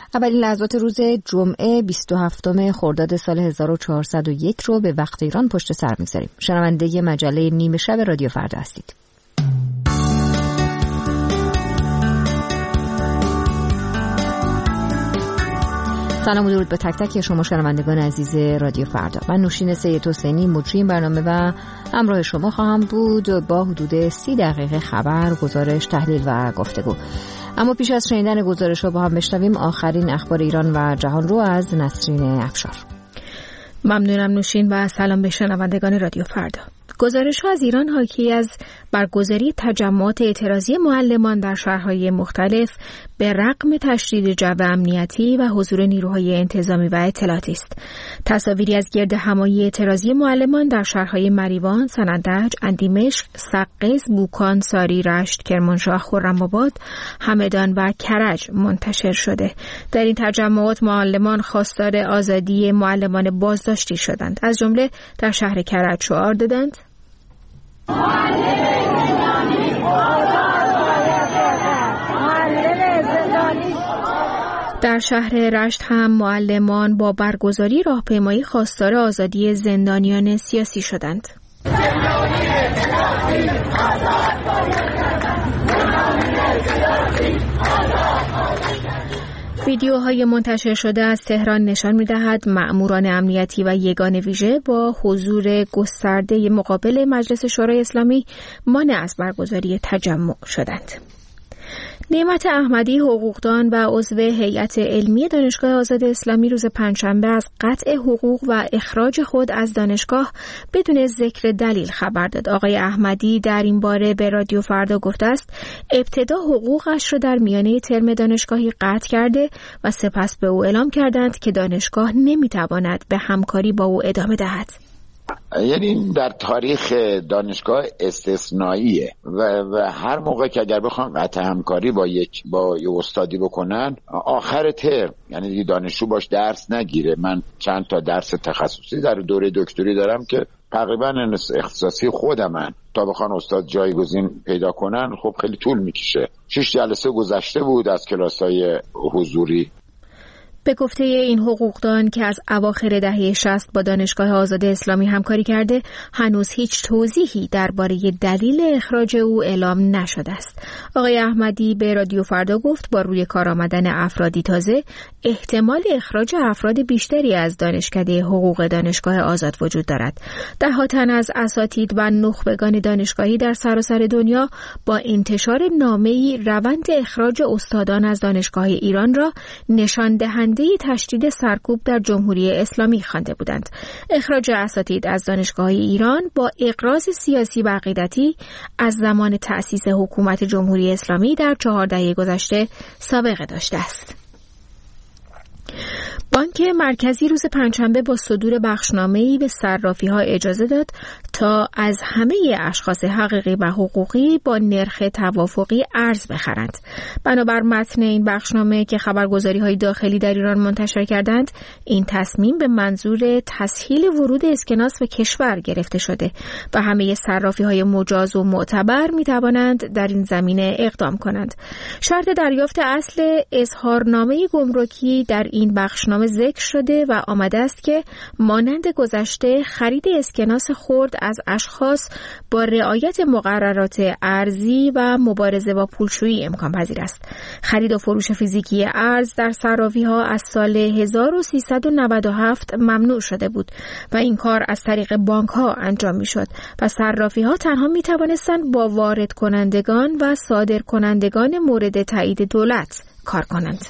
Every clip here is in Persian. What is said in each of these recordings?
اولین لحظات روز جمعه 27 خرداد سال 1401 رو به وقت ایران پشت سر می‌گذاریم. شنونده مجله نیمه شب رادیو فردا هستید. سلام و درود به تک تک شما شنوندگان عزیز رادیو فردا. من نوشین سید حسینی مجری این برنامه و همراه شما خواهم بود با حدود 30 دقیقه خبر، گزارش، تحلیل و گفتگو. اما پیش از شنیدن گزارش‌ها با هم بشنویم آخرین اخبار ایران و جهان رو از نسرین افشار. ممنونم نوشین و سلام به شنوندگان رادیو فردا. گزارش‌ها از ایران حاکی از برگزاری تجمعات اعتراضی معلمان در شهرهای مختلف به رغم تشدید جو امنیتی و حضور نیروهای انتظامی و اطلاعاتی است. تصاویری از گرد همایی اعتراضی معلمان در شهرهای مریوان، سنندج، اندیمشق، سقز، بوکان، ساری، رشت، کرمانشاه، خرم‌آباد، همدان و کرج منتشر شده. در این تجمعات معلمان خواستار آزادی معلمان بازداشتی شدند. از جمله در شهر کرج شعار دادند: در شهر رشت هم معلمان با برگزاری راهپیمایی خواستار آزادی زندانیان سیاسی شدند. ویدیوهای منتشر شده از تهران نشان می‌دهد مأموران امنیتی و یگان ویژه با حضور گسترده مقابل مجلس شورای اسلامی مانع از برگزاری تجمع شدند. نعمت احمدی، حقوقدان و عضو هیئت علمی دانشگاه آزاد اسلامی روز پنجشنبه از قطع حقوق و اخراج خود از دانشگاه بدون ذکر دلیل خبر داد. آقای احمدی در این باره به رادیو فردا گفته است ابتدا حقوقش را در میانه ترم دانشگاهی قطع کرده و سپس به او اعلام کردند که دانشگاه نمیتواند به همکاری با او ادامه دهد. یعنی در تاریخ دانشگاه استثنائیه و هر موقع که اگر بخوان قطع همکاری با یه استادی بکنن آخر ترم، یعنی دیگه دانشجو باش درس نگیره. من چند تا درس تخصصی در دوره دکتری دارم که تقریبا اختصاصی خودمن، تا بخوان استاد جایگزین پیدا کنن خب خیلی طول میکشه. 6 جلسه گذشته بود از کلاس‌های حضوری. به گفته این حقوقدان که از اواخر دهه 60 با دانشگاه آزاد اسلامی همکاری کرده، هنوز هیچ توضیحی درباره دلیل اخراج او اعلام نشده است. آقای احمدی به رادیو فردا گفت با روی کار آمدن افرادی تازه احتمال اخراج افراد بیشتری از دانشکده حقوق دانشگاه آزاد وجود دارد. ده‌ها تن از اساتید و نخبگان دانشگاهی در سراسر دنیا با انتشار نامه‌ای روند اخراج استادان از دانشگاه ایران را نشان دهنده تشدید سرکوب در جمهوری اسلامی خوانده بودند. اخراج اساتید از دانشگاه ایران با اغراض سیاسی و عقیدتی از زمان تأسیس حکومت جمهوری اسلامی در 4 دهه گذشته سابقه داشته است. بانک مرکزی روز پنجشنبه با صدور بخشنامه‌ای به صرافی‌ها اجازه داد تا از همه اشخاص حقیقی و حقوقی با نرخ توافقی ارز بخرند. بنابر متن این بخشنامه که خبرگزاری‌های داخلی در ایران منتشر کردند، این تصمیم به منظور تسهیل ورود اسکناس به کشور گرفته شده و همه صرافی‌های مجاز و معتبر می‌توانند در این زمینه اقدام کنند. شرط دریافت اصل اظهارنامه گمرکی در این بخشنامه ذکر شده و آمده است که مانند گذشته خرید اسکناس خرد از اشخاص با رعایت مقررات ارزی و مبارزه با پولشویی امکان پذیر است. خرید و فروش فیزیکی ارز در صرافی‌ها از سال 1397 ممنوع شده بود و این کار از طریق بانک‌ها انجام می‌شد و صرافی‌ها تنها می‌توانستند با وارد کنندگان و صادر کنندگان مورد تایید دولت کار کنند.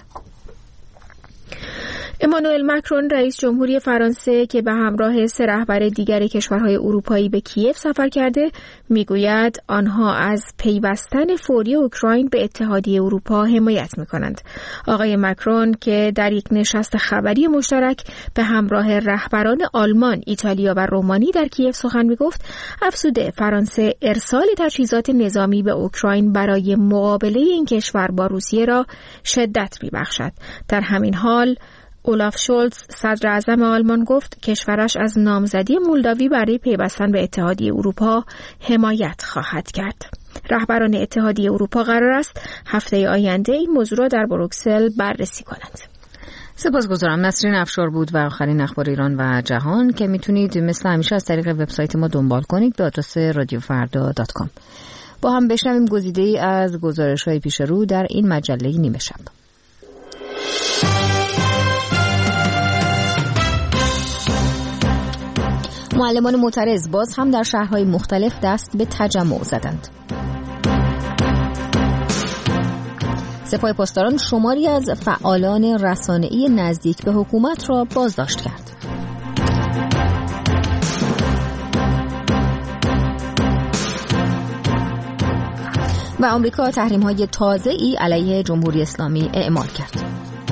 امانوئل مکرون رئیس جمهوری فرانسه که به همراه 3 رهبر دیگر کشورهای اروپایی به کیف سفر کرده میگوید آنها از پیوستن فوری اوکراین به اتحادیه اروپا حمایت میکنند. آقای مکرون که در یک نشست خبری مشترک به همراه رهبران آلمان، ایتالیا و رومانی در کیف سخن میگفت، افزوده فرانسه ارسال تجهیزات نظامی به اوکراین برای مقابله این کشور با روسیه را شدت میبخشد. در همین حال اولاف شولز صدر اعظم آلمان گفت کشورش از نامزدی مولداوی برای پیوستن به اتحادیه اروپا حمایت خواهد کرد. رهبران اتحادیه اروپا قرار است هفته آینده این موضوع را در بروکسل بررسی کنند. سپاسگزارم. نسرین افشار بود و آخرین اخبار ایران و جهان که میتونید مثل همیشه از طریق وبسایت ما دنبال کنید به آدرس radiofarda.com. با هم بشنویم گزیده‌ای از گزارش‌های پیش رو در این مجله نیمه شب. معلمان معترض باز هم در شهرهای مختلف دست به تجمع زدند. سپاه پاسداران شماری از فعالان رسانه‌ای نزدیک به حکومت را بازداشت کرد. و آمریکا تحریم‌های تازه‌ای علیه جمهوری اسلامی اعمال کرد.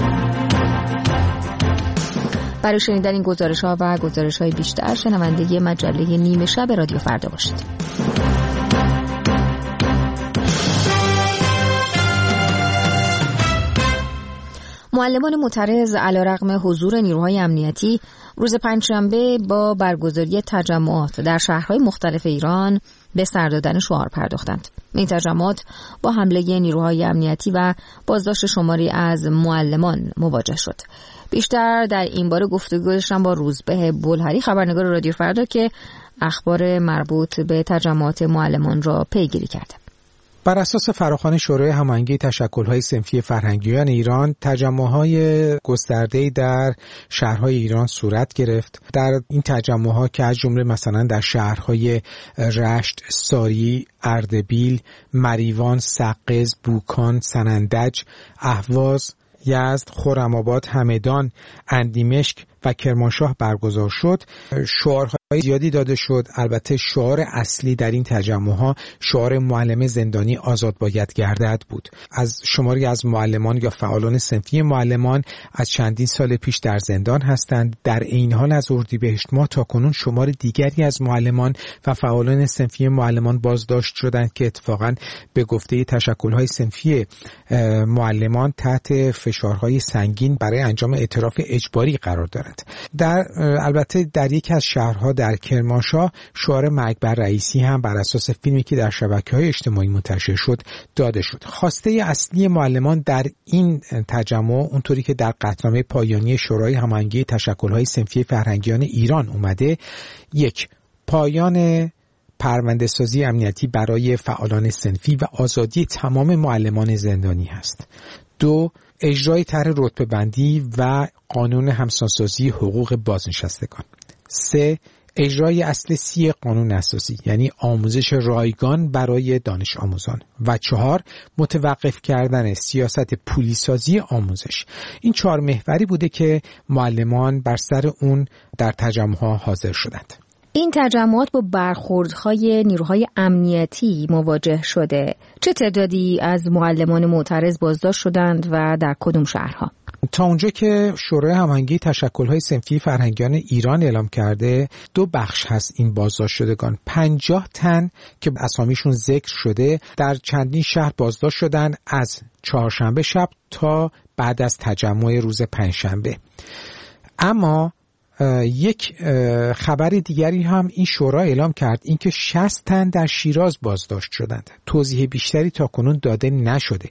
برای شنیدن این گزارش‌ها و گزارش‌های بیشتر شنونده مجله نیمه شب رادیو فردا باشید. معلمان معترض علیرغم حضور نیروهای امنیتی روز پنجشنبه با برگزاری تجمعات در شهرهای مختلف ایران به سر دادن شعار پرداختند. این تجمعات با حمله نیروهای امنیتی و بازداشت شماری از معلمان مواجه شد. بیشتر در این باره گفتگو داشتم با روزبه بلهری، خبرنگار رادیو فردا، که اخبار مربوط به تجمعات معلمان را پیگیری کرده. بر اساس فراخوان شورای هماهنگی تشکل‌های صنفی فرهنگیان ایران، تجمع‌های گسترده‌ای در شهرهای ایران صورت گرفت. در این تجمع‌ها که از جمله مثلا در شهرهای رشت، ساری، اردبیل، مریوان، سقز، بوکان، سنندج، اهواز، یزد، خرم‌آباد، همدان، اندیمشک و کرمانشاه برگزار شد. شعارهای زیادی داده شد. البته شعار اصلی در این تجمع‌ها شعار معلم زندانی آزاد باید گردد بود. از شماری از معلمان یا فعالان صنفی معلمان از چندین سال پیش در زندان هستند. در این حال از اردیبهشت ماه تاکنون شمار دیگری از معلمان و فعالان صنفی معلمان بازداشت شدند که اتفاقاً به گفته تشکل‌های صنفی معلمان تحت فشارهای سنگین برای انجام اعتراف اجباری قرار دارند. البته در یکی از شهرها در کرمانشاه شعار مرگ بر رئیسی هم بر اساس فیلمی که در شبکه‌های اجتماعی منتشر شد داده شد. خواسته اصلی معلمان در این تجمع اونطوری که در قطعنامه پایانی شورای هماهنگی تشکل‌های صنفی فرهنگیان ایران اومده، 1. پایان پرونده سازی امنیتی برای فعالان صنفی و آزادی تمام معلمان زندانی هست. 2. اجرای طرح رتبه‌بندی و قانون همسانسازی حقوق بازنشستگان. 3. اجرای اصل 30 قانون اساسی، یعنی آموزش رایگان برای دانش آموزان. و 4. متوقف کردن سیاست پولیسازی آموزش. این 4 محوری بوده که معلمان بر سر اون در تجمع‌ها حاضر شدند. این تجمعات با برخوردهای نیروهای امنیتی مواجه شده. چه تعدادی از معلمان معترض بازداشت شدند و در کدوم شهرها؟ تا اونجا که شورای هماهنگی تشکل‌های صنفی فرهنگیان ایران اعلام کرده، 2 بخش هست این بازداشت شدگان. 50 تن که اسامیشون ذکر شده در چندین شهر بازداشت شدن از چهارشنبه شب تا بعد از تجمع روز پنجشنبه. اما یک خبر دیگری هم این شورا اعلام کرد، اینکه 60 تن در شیراز بازداشت شدند. توضیح بیشتری تاکنون داده نشده،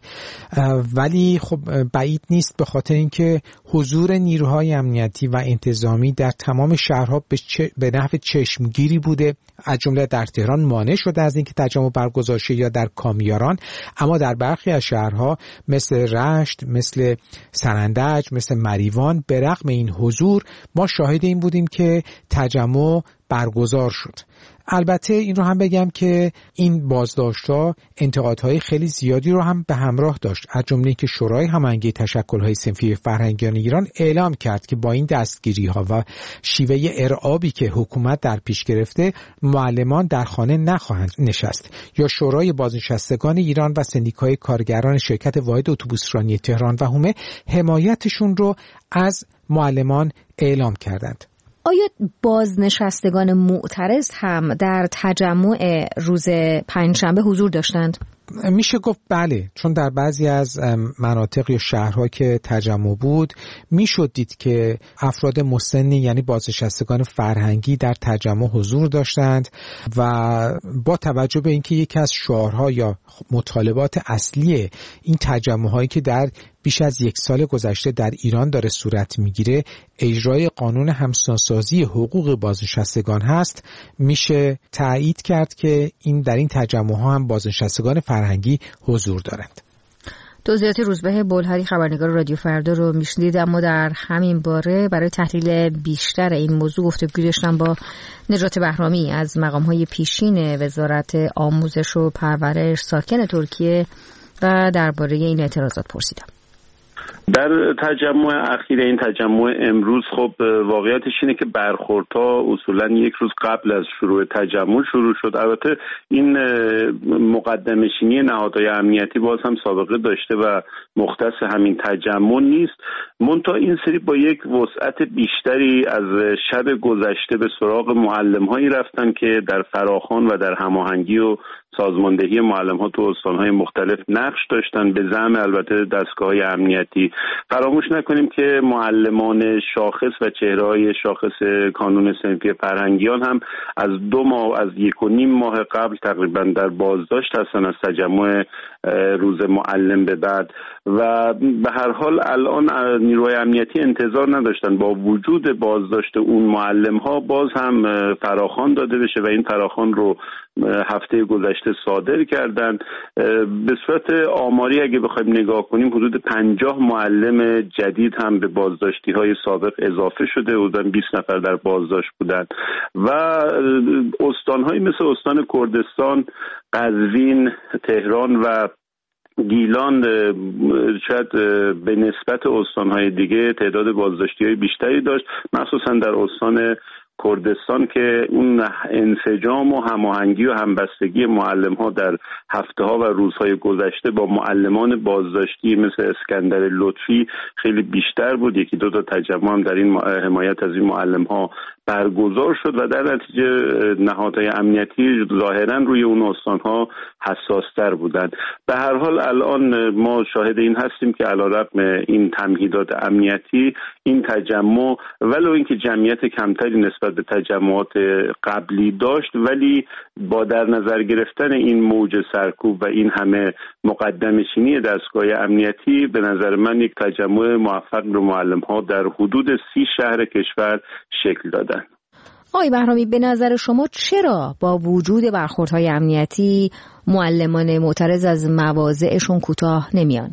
ولی خب بعید نیست به خاطر اینکه حضور نیروهای امنیتی و انتظامی در تمام شهرها به نحو چشمگیری بوده. از جمله در تهران مانع شده از اینکه تجمع برگزار شه یا در کامیاران، اما در برخی از شهرها مثل رشت، مثل سنندج، مثل مریوان به رغم این حضور ما شاهد این بودیم که تجمع برگزار شد. البته این رو هم بگم که این بازداشت‌ها انتقادهای خیلی زیادی رو هم به همراه داشت، از جمله که شورای هماهنگی تشکل‌های صنفی فرهنگیان ایران اعلام کرد که با این دستگیری‌ها و شیوه ارعابی که حکومت در پیش گرفته معلمان در خانه نخواهند نشست. یا شورای بازنشستگان ایران و سندیکای کارگران شرکت واحد اتوبوسرانی تهران و حومه حمایتشون رو از معلمان اعلام کردند. آیا بازنشستگان معترض هم در تجمع روز پنجشنبه حضور داشتند؟ میشه گفت بله، چون در بعضی از مناطق یا شهرها که تجمع بود میشد دید که افراد مسنی یعنی بازنشستگان فرهنگی در تجمع حضور داشتند و با توجه به اینکه یکی از شعارها یا مطالبات اصلی این تجمع‌هایی که در بیش از 1 سال گذشته در ایران داره صورت میگیره، اجرای قانون همسانسازی حقوق بازنشستگان هست، میشه تایید کرد که در این تجمع‌ها هم بازنشستگان فرهنگی حضور دارند. توضیحات روزبه بلهری خبرنگار رادیو فردا رو میشنید. اما در همین باره برای تحلیل بیشتر این موضوع گفتگو داشتم با نجات بهرامی از مقام‌های پیشین وزارت آموزش و پرورش ساکن ترکیه و درباره این اعتراضات پرسیدم. در تجمع اخیر این تجمع امروز خب واقعیتش اینه که برخوردها اصولا 1 روز قبل از شروع تجمع شروع شد. البته این مقدمه‌نشینی نهادهای امنیتی باز هم سابقه داشته و مختص همین تجمع نیست، منتها این سری با یک وسعت بیشتری از شب گذشته به سراغ معلم‌هایی رفتن که در فراخوان و در هماهنگی و سازماندهی معلم‌ها تو استان‌های مختلف نقش داشتن، به زعم البته دستگاه‌های امنیتی. فراموش نکنیم که معلمان شاخص و چهره‌های شاخص کانون صنفی فرهنگیان هم از 2 ماه، از 1.5 ماه قبل تقریبا در بازداشت هستن از تجمع روز معلم به بعد و به هر حال الان نیروهای امنیتی انتظار نداشتن با وجود بازداشت اون معلم‌ها باز هم فراخوان داده بشه و این فراخوان رو هفته گذشته صادر کردن. به صورت آماری اگه بخوایم نگاه کنیم حدود 50 معلم جدید هم به بازداشتی‌های سابق اضافه شده، حدود 20 نفر در بازداشت بودند و استان‌هایی مثل استان کردستان، قزوین، تهران و گیلان شاید به نسبت استان‌های دیگه تعداد بازداشتی‌های بیشتری داشت، مخصوصا در استان کردستان که اون انسجام و هماهنگی و همبستگی معلم‌ها در هفته‌ها و روزهای گذشته با معلمان بازداشتی مثل اسکندر لطفی خیلی بیشتر بود. 1-2 تا تجمع هم در این حمایت از این معلم‌ها برگزار شد و در نتیجه نهادهای امنیتی ظاهراً روی اون استان‌ها حساس‌تر بودند. به هر حال الان ما شاهد این هستیم که علیرغم این تمهیدات امنیتی این تجمع ولو اینکه جمعیت کمتری نسبت به تجمعات قبلی داشت، ولی با در نظر گرفتن این موج سرکوب و این همه مقدمه‌نشینی دستگاه امنیتی به نظر من یک تجمع موفق رو معلم‌ها در حدود 30 شهر کشور شکل دادن. آقای بهرامی، به نظر شما چرا با وجود برخوردهای امنیتی معلمان معترض از مواضعشون کوتاه نمیان؟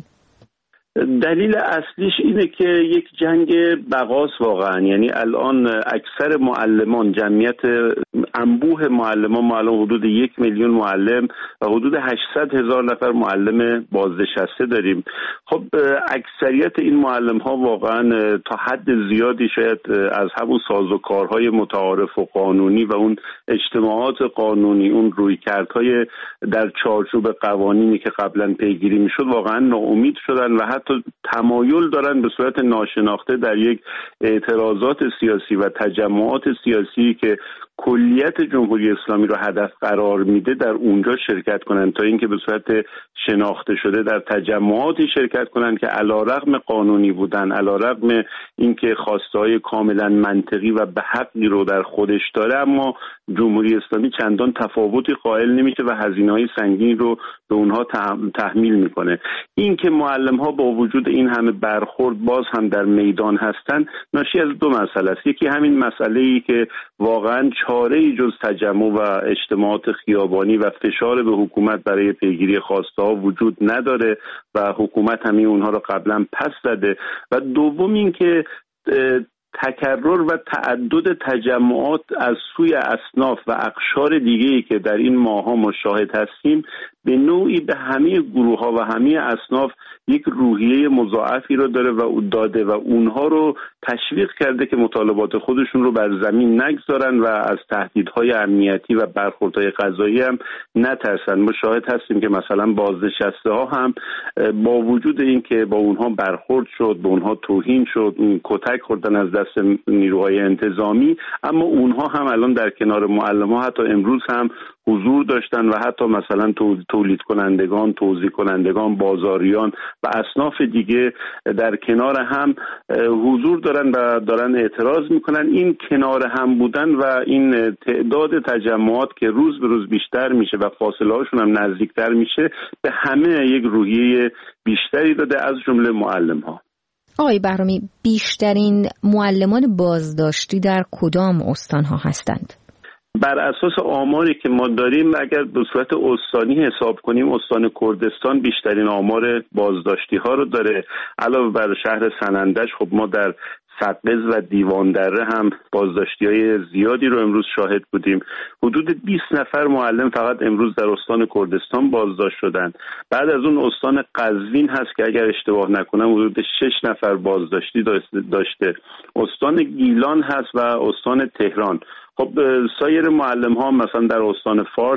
دلیل اصلیش اینه که یک جنگ بقاست واقعا. یعنی الان اکثر معلمان، جمعیت انبوه معلمان، ما الان حدود 1 میلیون معلم و حدود 800,000 نفر معلم بازنشسته داریم. خب اکثریت این معلم ها واقعا تا حد زیادی شاید از همون سازوکارهای متعارف و قانونی و اون اجتماعات قانونی، اون رویکردهای در چارچوب قوانینی که قبلا پیگیری میشد واقعا ناامید شدن و حتی تمایل دارن به صورت ناشناخته در یک اعتراضات سیاسی و تجمعات سیاسی که کلیت جمهوری اسلامی رو هدف قرار میده در اونجا شرکت کنن، تا اینکه به صورت شناخته شده در تجمعاتی شرکت کنن که علیرغم قانونی بودن، علیرغم اینکه خواسته‌های کاملا منطقی و به حقی رو در خودش داره، اما جمهوری اسلامی چندان تفاوتی قائل نمیشه و هزینه‌های سنگین رو به اونها تحمیل میکنه. این که معلم‌ها با وجود این همه برخورد باز هم در میدان هستن ناشی از 2 مسئله است. یکی همین مسئله‌ای که واقعا چاره‌ای جز تجمع و اجتماعات خیابانی و فشار به حکومت برای پیگیری خواسته‌ها وجود نداره و حکومت همین اونها رو قبلا پس زده، و دوم این که تکرر و تعدد تجمعات از سوی اصناف و اقشار دیگه‌ای که در این ماه‌ها مشاهد هستیم به نوعی به همه گروه‌ها و همه اصناف یک روحیه مضاعفی رو داده و اونها رو تشویق کرده که مطالبات خودشون رو بر زمین نگذارن و از تهدیدهای امنیتی و برخوردهای قضایی هم نترسن. ما شاهد هستیم که مثلا بازنشسته‌ها هم با وجود این که با اونها برخورد شد، به اونها توهین شد، کتک خوردن از دست نیروهای انتظامی، اما اونها هم الان در کنار معلم‌ها حتی امروز هم حضور داشتن و حتی مثلا تولید کنندگان، توزیع کنندگان، بازاریان و اصناف دیگه در کنار هم حضور دارن و دارن اعتراض میکنن. این کنار هم بودن و این تعداد تجمعات که روز به روز بیشتر میشه و فاصله هاشون هم نزدیکتر میشه به همه یک روحیه بیشتری داده، از جمله معلم ها. آقای بهرامی، بیشترین معلمان بازداشتی در کدام استان‌ها هستند؟ بر اساس آماری که ما داریم، اگر به صورت استانی حساب کنیم، استان کردستان بیشترین آمار بازداشتی ها رو داره. علاوه بر شهر سنندج، خب ما در سقز و دیوان دره هم بازداشتی های زیادی رو امروز شاهد بودیم. حدود 20 نفر معلم فقط امروز در استان کردستان بازداشت شدن. بعد از اون استان قزوین هست که اگر اشتباه نکنم حدود 6 نفر بازداشتی داشته. استان گیلان هست و استان تهران. خب سایر معلم ها مثلا در استان فارس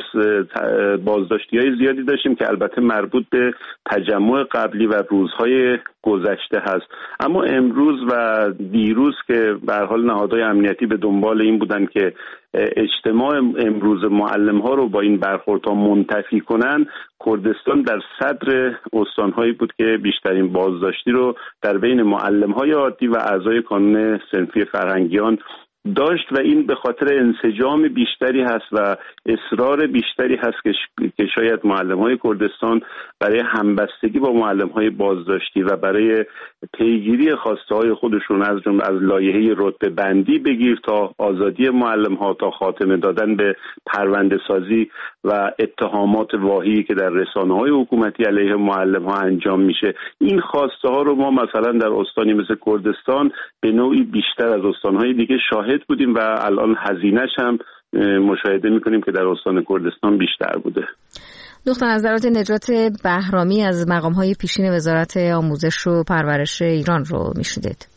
بازداشتی های زیادی داشتیم که البته مربوط به تجمع قبلی و روزهای گذشته هست. اما امروز و دیروز که به هر حال نهادهای امنیتی به دنبال این بودن که اجتماع امروز معلم ها رو با این برخوردها منتفی کنن، کردستان در صدر استانهایی بود که بیشترین بازداشتی رو در بین معلم های عادی و اعضای کانون صنفی فرهنگیان داشت و این به خاطر انسجام بیشتری هست و اصرار بیشتری هست که شاید معلم‌های کردستان برای همبستگی با معلم‌های بازداشتی و برای پیگیری خواسته‌های خودشون از جمله از لایحه رتبه بندی بگیر تا آزادی معلم‌ها تا خاتمه دادن به پرونده سازی و اتهامات واهی که در رسانه‌های حکومتی علیه معلم‌ها انجام میشه، این خواسته‌ها رو ما مثلا در استانی مثل کردستان به نوعی بیشتر از استان‌های دیگه شاهد بودیم و الان هزینه‌اش هم مشاهده می‌کنیم که در استان کردستان بیشتر بوده. دکتر نظرات نجات بهرامی از مقام‌های پیشین وزارت آموزش و پرورش ایران رو می‌شنیدید.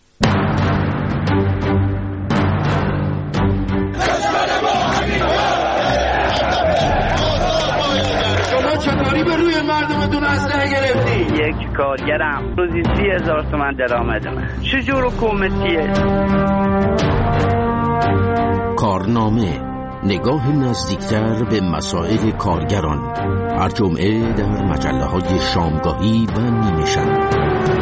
شما چطوری به روی مردمتون اسلحه گرفتی؟ یک کارگرم روزی 30,000 تومان درآمد من. چجور حکومتیه؟ کارنامه، نگاه نزدیکتر به مسائل کارگران، هر جمعه در مجله‌های شامگاهی و نیمه شب.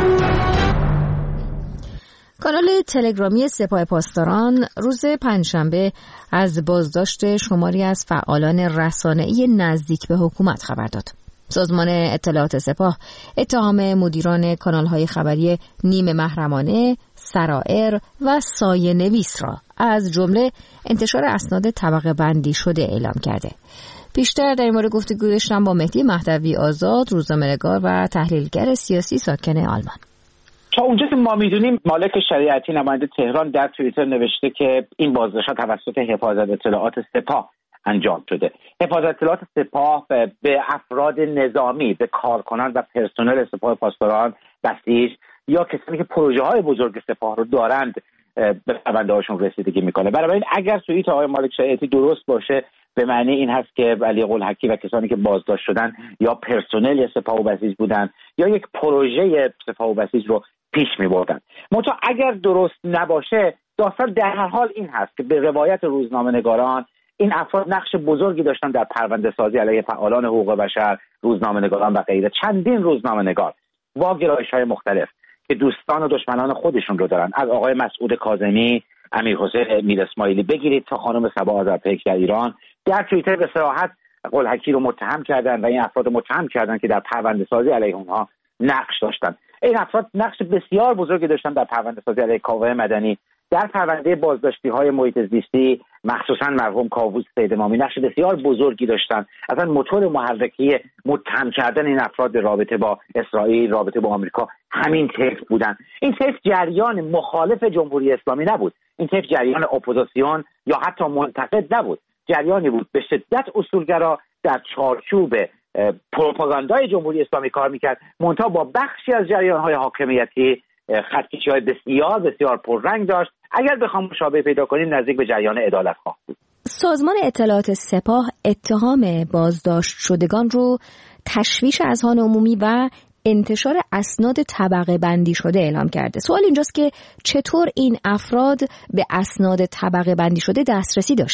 کانال تلگرامی سپاه پاسداران روز پنجشنبه از بازداشت شماری از فعالان رسانه‌ای نزدیک به حکومت خبر داد. سازمان اطلاعات سپاه اتهام مدیران کانال‌های خبری نیمه محرمانه، سرائر و سایه نویس را از جمله انتشار اسناد طبقه بندی شده اعلام کرده. بیشتر در این مورد گفتگو داشتم با مهدی مهدوی آزاد، روزنامه‌نگار و تحلیلگر سیاسی ساکن آلمان. تا اونجا که ما میدونیم مالک شریعتی نماینده تهران در توییتر نوشته که این بازداشت‌ها توسط حفاظت اطلاعات سپاه انجام شده. حفاظت اطلاعات سپاه به افراد نظامی، به کارکنان و پرسنل سپاه پاسداران، بسیج یا کسانی که پروژه‌های بزرگ سپاه رو دارند به پرونده‌هاشون رسیدگی میکنه. بنابراین اگر توییت آقای مالک شریعتی درست باشه، به معنی این هست که علی قلحکی و کسانی که بازداشت شدن یا پرسنل سپاه و بسیج بودن یا یک پروژه سپاه و بسیج رو پیش می‌بردن. منتها اگر درست نباشه، داستان در هر حال این هست که به روایت روزنامه‌نگاران این افراد نقش بزرگی داشتن در پرونده سازی علیه فعالان حقوق بشر، روزنامه‌نگاران و غیره. چندین روزنامه‌نگار با گرایش‌های مختلف که دوستان و دشمنان خودشون رو دارن، از آقای مسعود کاظمی، امیرحسین میر اسماعیلی بگیرید تا خانم صبا آذرپیک در ایران، در توییتر به صراحت قلحکی رو متهم کردن و این افراد متهم کردن که در پرونده سازی علیه اونها نقش داشتن. این افراد نقش بسیار بزرگی داشتن در پرونده سازی علیه کاوه مدنی، در پرونده بازداشتی‌های محیط زیستی، مخصوصا مرحوم کاووس سید امامی نقش بسیار بزرگی داشتن. اصلا موتور محرکی متهم کردن این افراد به رابطه با اسرائیل، رابطه با آمریکا همین طیف بودن. این طیف جریان مخالف جمهوری اسلامی نبود، این طیف جریان اپوزیسیون یا حتی منتقد نبود، جریانی بود به شدت اصولگرا در چارچوب پروپاگاندای جمهوری اسلامی کار میکرد، منتها با بخشی از جریان‌های حاکمیتی خطکشی‌های بسیار بسیار پررنگ داشت. اگر بخوام مشابه پیدا کنیم نزدیک به جریان عدالت‌خواه بود. سازمان اطلاعات سپاه اتهام بازداشت شدگان رو تشویش اذهان عمومی و انتشار اسناد طبقه بندی شده اعلام کرده. سوال اینجاست که چطور این افراد به اسناد طبقه بندی شده دسترسی داشتن؟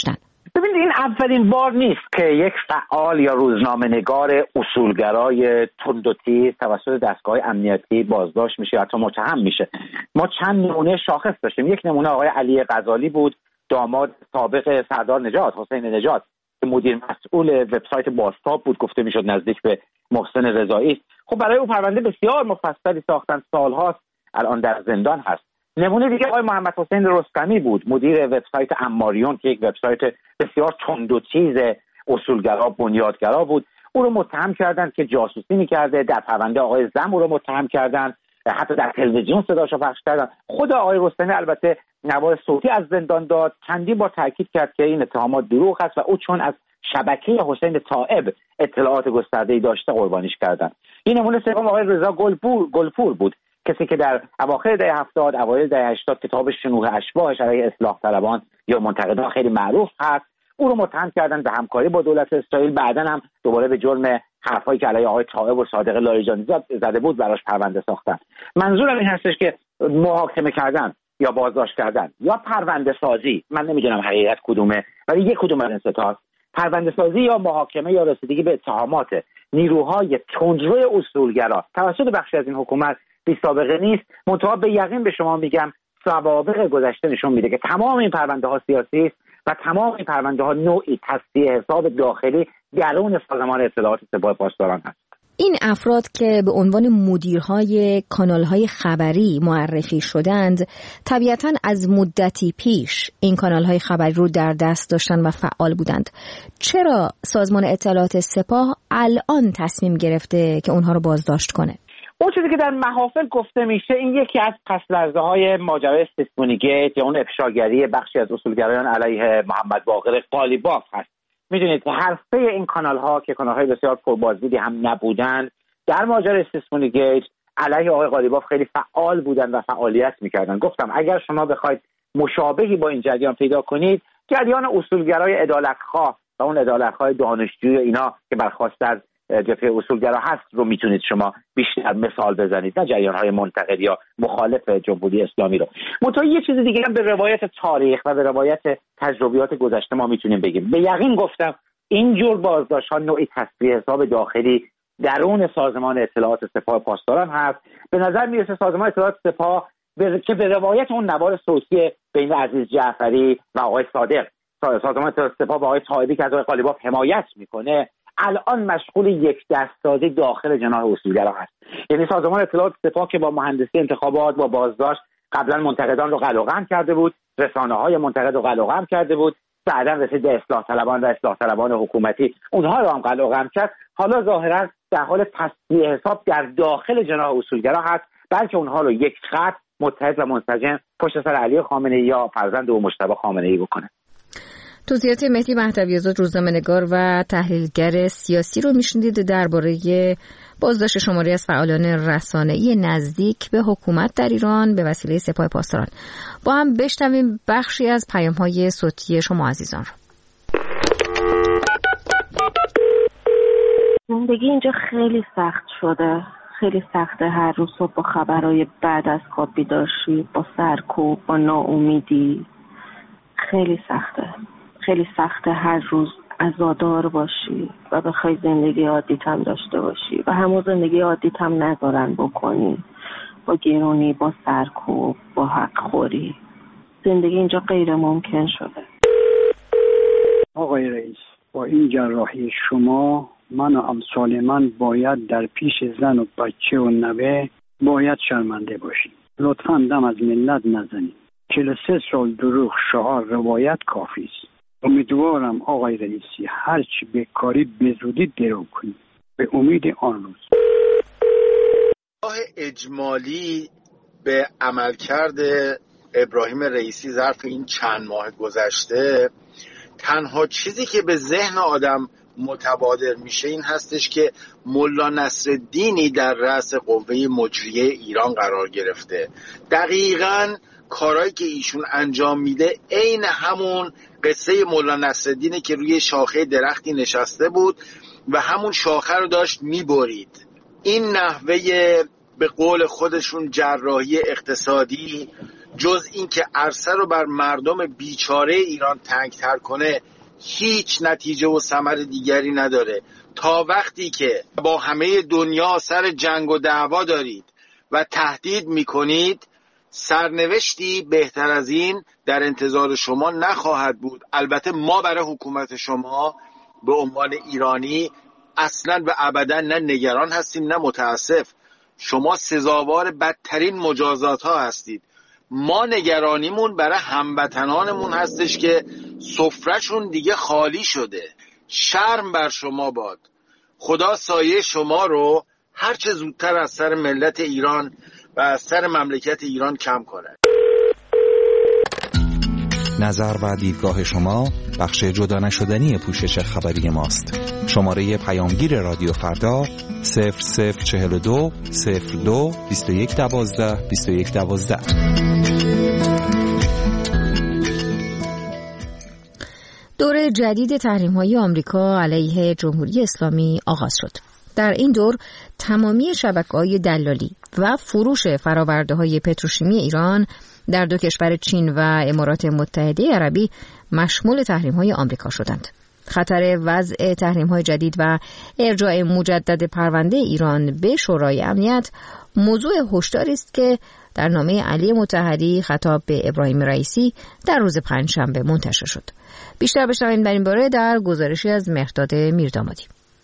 ببینید این اولین بار نیست که یک فعال یا روزنامه‌نگار اصولگرای تند و تیز توسط دستگاه امنیتی بازداشت میشه یا حتی متهم میشه. ما چند نمونه شاخص داشتیم. یک نمونه آقای علی غزالی بود، داماد سابق سردار نژاد، حسین نژاد، که مدیر مسئول وبسایت بازتاب بود، گفته میشد نزدیک به محسن رضایی. خب برای او پرونده بسیار مفصلی ساختن، سالهاست الان در زندان هست. نمونه دیگه آقای محمد حسین رستمی بود، مدیر وبسایت اماریون که یک وبسایت بسیار تند و تیز اصولگرا بنیادگرا بود. او رو متهم کردند که جاسوسی می‌کرده. در پرونده آقای زم او رو متهم کردند، حتی در تلویزیون صداشو پخش کردن. خود آقای رستمی البته نوار صوتی از زندان داد، چندین بار تاکید کرد که این اتهامات دروغ است و او چون از شبکه حسین طائب اطلاعات گسترده‌ای داشته قربانیش کردند. این نمونه سوم آقای رضا گلپور بود، کسی که در اواخر دهه 70 اوایل دهه 80 کتاب شنوح اشباحش علیه اصلاح طلبان یا منتقدان خیلی معروف هست. او رو متهم کردن به همکاری با دولت اسرائیل. بعداً هم دوباره به جرم حرفایی که علیه آقای طائب و صادق لاریجانی زده بود براش پرونده ساختن. منظورم این هستش که محاکمه کردن یا بازداشت کردن یا پرونده سازی، من نمیدونم حقیقت کدومه ولی یک کدوم از این سه تا، پرونده سازی یا محاکمه یا رسیدگی به اتهامات نیروهای تندروی اصولگرا توسط بخشی از این حکومت بی سابقه نیست. منتها به یقین به شما میگم سوابق گذشته نشون میده که تمام این پرونده ها سیاسی است و تمام این پرونده ها نوعی تصفیه حساب داخلی درون سازمان اطلاعات سپاه پاسداران هست. این افراد که به عنوان مدیرهای کانالهای خبری معرفی شدند طبیعتاً از مدتی پیش این کانالهای خبری رو در دست داشتن و فعال بودند. چرا سازمان اطلاعات سپاه الان تصمیم گرفته که اونها رو بازداشت کنه؟ اون چیزی که در محافل گفته میشه این یکی از پس‌لرزه‌های ماجرای سیسمونی گیت یا اون افشاگری بخشی از اصولگرایان علیه محمد باقر قالیباف هست. میدونید حرفه این کانال‌ها که کانال‌های بسیار پربازدیدی هم نبودن در ماجرای سیسمونی گیت علیه آقای قالیباف خیلی فعال بودن و فعالیت میکردن. گفتم اگر شما بخواید مشابهی با این جریان پیدا کنید، جریان اصولگرای عدالت‌خواه و اون عدالت‌خواه دانشجوی اینا که برخواسته از جبهه اصولگرا هست رو میتونید شما بیشتر مثال بزنید، نه جریان‌های منتقد یا مخالف جمهوری اسلامی رو. منتها یه چیز دیگه هم به روایت تاریخ و به روایت تجربیات گذشته ما میتونیم بگیم. به یقین گفتم این جور بازداشت‌ها نوعی تصفیه حساب داخلی درون سازمان اطلاعات سپاه پاسداران هست. به نظر میرسه سازمان اطلاعات سپاه که به روایت اون نوار صوتی بین عزیز جعفری و آقای صادق، سازمان اطلاعات سپاه با آقای طائبی که از آقای قالیباف حمایت میکنه، الان مشغول یک دستسازی داخل جناح اصولگرا هست. یعنی سازمان اطلاعات سپاه که با مهندسی انتخابات با بازداشت قبلا منتقدان رو قلقم کرده بود، رسانه‌های منتقد رو قلقم کرده بود، بعداً رسید به اصلاح طلبان و اصلاح طلبان حکومتی اونها رو هم قلقم کرد، حالا ظاهراً در حال تصفیه حساب در داخل جناح اصولگرا هست، بلکه اونها رو یک خط متحد و منسجم پشت سر علی خامنه‌ای یا فرزند او مجتبی خامنه‌ای بکنه. توضیحات مهدی مهدوی‌آزاد روزنامه‌نگار و تحلیلگر سیاسی رو میشنیدید درباره بازداشت شماری از فعالان رسانه‌ای نزدیک به حکومت در ایران به وسیله سپاه پاسداران. با هم بشنویم بخشی از پیام‌های صوتی شما عزیزان رو. زندگی اینجا خیلی سخت شده، خیلی سخته. هر روز صبح با خبرهای بعد از خواب بیدار شی، با سرکوب، با ناامیدی. خیلی سخته، خیلی سخته هر روز عزادار باشی و بخوای زندگی عادیت هم داشته باشی و همون زندگی عادیت هم نذارن بکنی، با گرونی، با سرکوب، با حق خوری. زندگی اینجا غیر ممکن شده. آقای رئیس، با این جراحی شما من و امثال من باید در پیش زن و بچه و نوه باید شرمنده باشیم. لطفاً دم از ملت نزنید. 43 سال دروغ، شعار، روایت کافی است. امیدوارم آقای رئیسی هرچی بکاری به زودی درو کنید به امید آن روز. راه اجمالی به عملکرد ابراهیم رئیسی ظرف این چند ماه گذشته، تنها چیزی که به ذهن آدم متبادر میشه این هستش که ملا نصرالدینی در رأس قوه مجریه ایران قرار گرفته. دقیقاً کارهایی که ایشون انجام میده عین همون قصه ملا نصرالدینه که روی شاخه درختی نشسته بود و همون شاخه رو داشت میبرید. این نحوه به قول خودشون جراحی اقتصادی جز این که عرصه رو بر مردم بیچاره ایران تنگتر کنه هیچ نتیجه و ثمر دیگری نداره. تا وقتی که با همه دنیا سر جنگ و دعوا دارید و تهدید میکنید، سرنوشتی بهتر از این در انتظار شما نخواهد بود. البته ما برای حکومت شما به عنوان ایرانی اصلا و ابدا نه نگران هستیم نه متاسف. شما سزاوار بدترین مجازات ها هستید. ما نگرانیمون برای هموطنانمون هستش که سفرهشون دیگه خالی شده. شرم بر شما باد. خدا سایه شما رو هر چه زودتر از سر ملت ایران و از سر مملکت ایران کم کنه. نظر و دیدگاه شما بخش جدا نشدنی پوشش خبری ماست. شماره پیامگیر رادیو فردا 0042 02 2112 2112. دور جدید تحریم‌های آمریکا علیه جمهوری اسلامی آغاز شد. در این دور تمامی شبکه‌های دلالی و فروش فرآورده‌های پتروشیمی ایران در دو کشور چین و امارات متحده عربی مشمول تحریم‌های آمریکا شدند. خطر وضع تحریم‌های جدید و ارجاع مجدد پرونده ایران به شورای امنیت موضوع هشداری است که در نامه علی مطهری خطاب به ابراهیم رئیسی در روز پنجشنبه منتشر شد. بیشتر بشنویم در این باره در گزارشی از مهرداد میردامادی.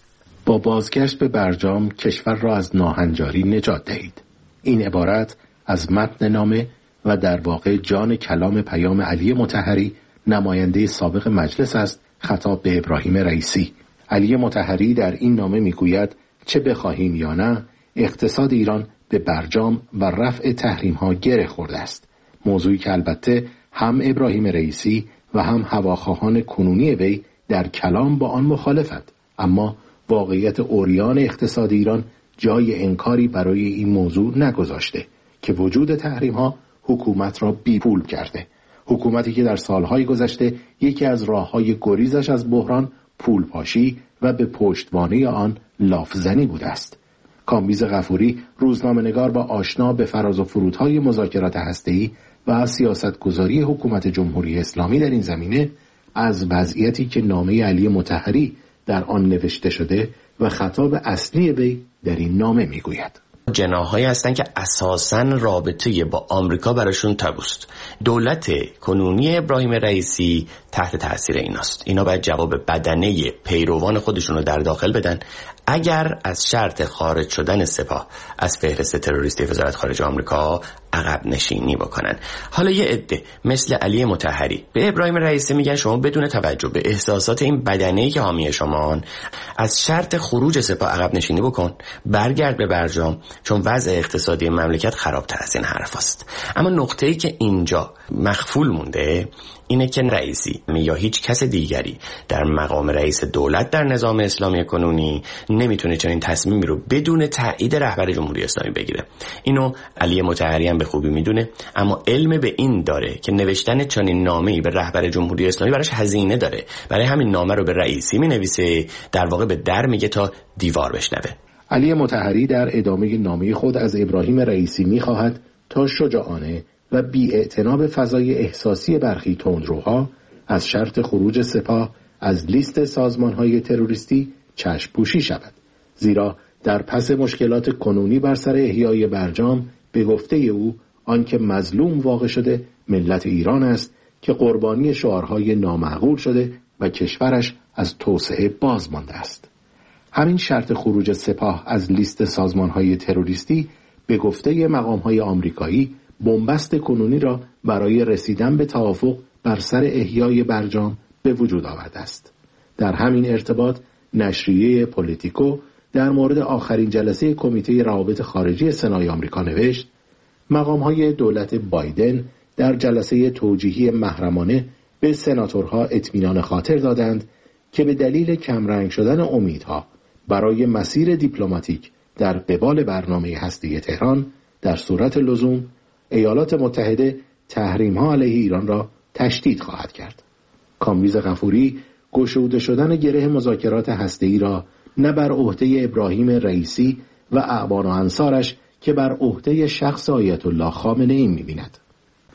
با بازگشت به برجام کشور را از ناهنجاری نجات دهید. این عبارت از متن نامه و در واقع جان کلام پیام علی مطهری نماینده سابق مجلس است خطاب به ابراهیم رئیسی. علی مطهری در این نامه میگوید چه بخواهیم یا نه اقتصاد ایران به برجام و رفع تحریم‌ها گره خورده است. موضوعی که البته هم ابراهیم رئیسی و هم هواخواهان کنونی وی در کلام با آن مخالفند، اما واقعیت عریان اقتصاد ایران جای انکاری برای این موضوع نگذاشته که وجود تحریم‌ها حکومت را بی‌پول کرده. حکومتی که در سالهای گذشته یکی از راه‌های گریزش از بحران پولپاشی و به پشتوانه آن لافزنی بوده است. کامبیز غفوری روزنامه‌نگار و آشنا به فراز و فرودهای مذاکرات هسته‌ای و سیاستگذاری حکومت جمهوری اسلامی در این زمینه از وضعیتی که نامه علی مطهری در آن نوشته شده و خطاب اصلی وی در این نامه میگوید. جناح‌هایی هستن که اساساً رابطه با آمریکا براشون تبوست. دولت کنونی ابراهیم رئیسی تحت تاثیر ایناست. اینا باید جواب بدنه پیروان خودشون رو در داخل بدن اگر از شرط خارج شدن سپاه از فهرست تروریستی وزارت خارجه آمریکا عقب نشینی بکنن. حالا یه عده مثل علی مطهری به ابراهیم رئیسی میگن شما بدون توجه به احساسات این بدنه‌ای که حامی شمان از شرط خروج سپاه عقب نشینی بکن، برگرد به برجام، چون وضع اقتصادی مملکت خرابتر از این حرف است. اما نقطه‌ای که اینجا مخفول مونده اینه که رئیسی یا هیچ کس دیگری در مقام رئیس دولت در نظام اسلامی کنونی نمیتونه چنین تصمیمی رو بدون تایید رهبر جمهوری اسلامی بگیره. اینو علی مطهری هم به خوبی میدونه، اما علم به این داره که نوشتن چنین نامه‌ای به رهبر جمهوری اسلامی براش هزینه داره. برای همین نامه رو به رئیسی مینویسه، در واقع به در میگه تا دیوار بشنوه. علی مطهری در ادامه نامه خود از ابراهیم رئیسی میخواهد تا شجاعانه و بی‌اعتنا به فضای احساسی برخی تندروها از شرط خروج سپاه از لیست سازمان‌های تروریستی چشم پوشی شود، زیرا در پس مشکلات کنونی بر سر احیای برجام به گفته او آنکه مظلوم واقع شده ملت ایران است که قربانی شعارهای نامعقول شده و کشورش از توسعه باز مانده است. همین شرط خروج سپاه از لیست سازمان‌های تروریستی به گفته مقام‌های آمریکایی بنبست کنونی را برای رسیدن به توافق بر سر احیای برجام به وجود آورده است. در همین ارتباط نشریه پولیتیکو در مورد آخرین جلسه کمیته روابط خارجی سنای آمریکا نوشت مقام‌های دولت بایدن در جلسه توجیهی محرمانه به سناتورها اطمینان خاطر دادند که به دلیل کمرنگ شدن امیدها برای مسیر دیپلماتیک در قبال برنامه هسته‌ای تهران در صورت لزوم ایالات متحده تحریم‌ها علیه ایران را تشدید خواهد کرد. کامبیز غفوری گشوده شدن گره مذاکرات هسته‌ای را نه بر عهده ابراهیم رئیسی و اعوان و انصارش که بر عهده شخص آیت الله خامنه‌ای می‌بیند.